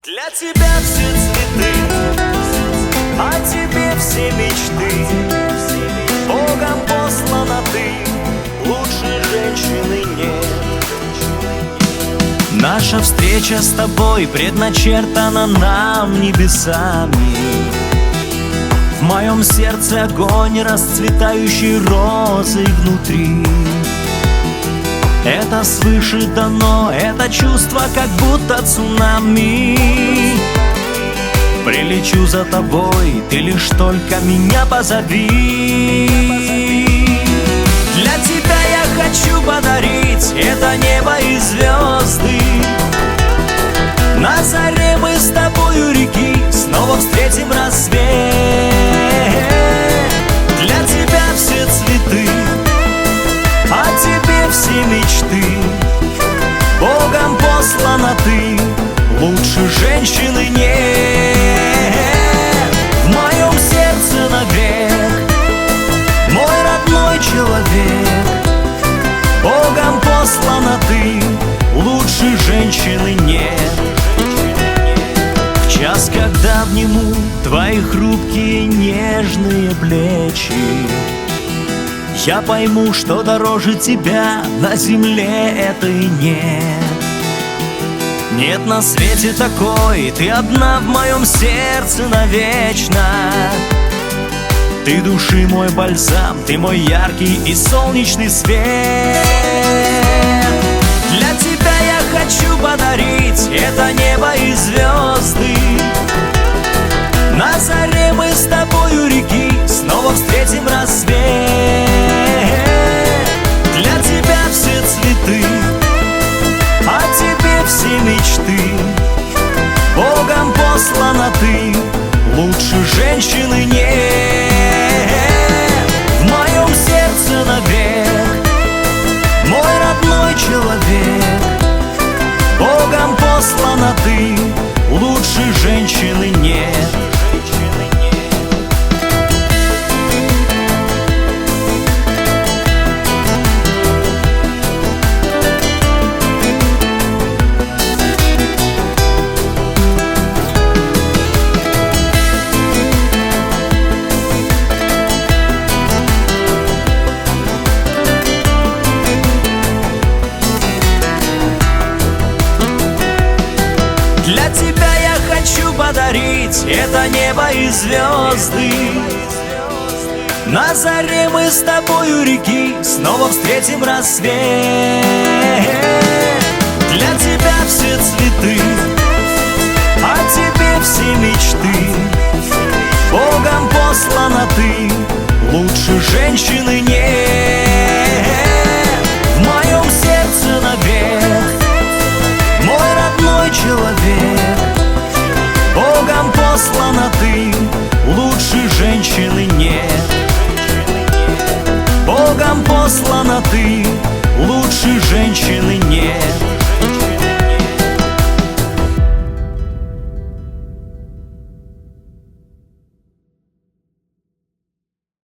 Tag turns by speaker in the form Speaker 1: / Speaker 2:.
Speaker 1: Для тебя все цветы, а тебе все мечты. Богом послана ты, лучше женщины нет. Наша встреча с тобой предначертана нам небесами. В моем сердце огонь расцветающей розой внутри. Это свыше дано, это чувство как будто цунами. Прилечу за тобой, ты лишь только меня позови. Для тебя я хочу подарить это небо и звезды. На заре мы с тобою реки снова встретим рассвет. Для тебя все цветы, а тебе все мечты. Богом послана ты, лучше женщины нет. В моем сердце навек мой родной человек. Богом послана ты, лучше женщины нет. В час, когда обниму твои хрупкие нежные плечи, я пойму, что дороже тебя на земле этой нет. Нет на свете такой, ты одна в моем сердце навечно. Ты души мой бальзам, ты мой яркий и солнечный свет. Для тебя я хочу подарить это небо и звезды. На заре мы с тобою реки снова встретим рассвет. Для тебя все цветы, а тебе все мечты. Богом послана ты, лучше женщины нет. В моем сердце навек мой родной человек. Богом послана ты, лучше женщины нет. Для тебя я хочу подарить это небо и звезды. На заре мы с тобою реки снова встретим рассвет. Для тебя все цветы, а тебе все мечты. Богом послана ты, лучше женщины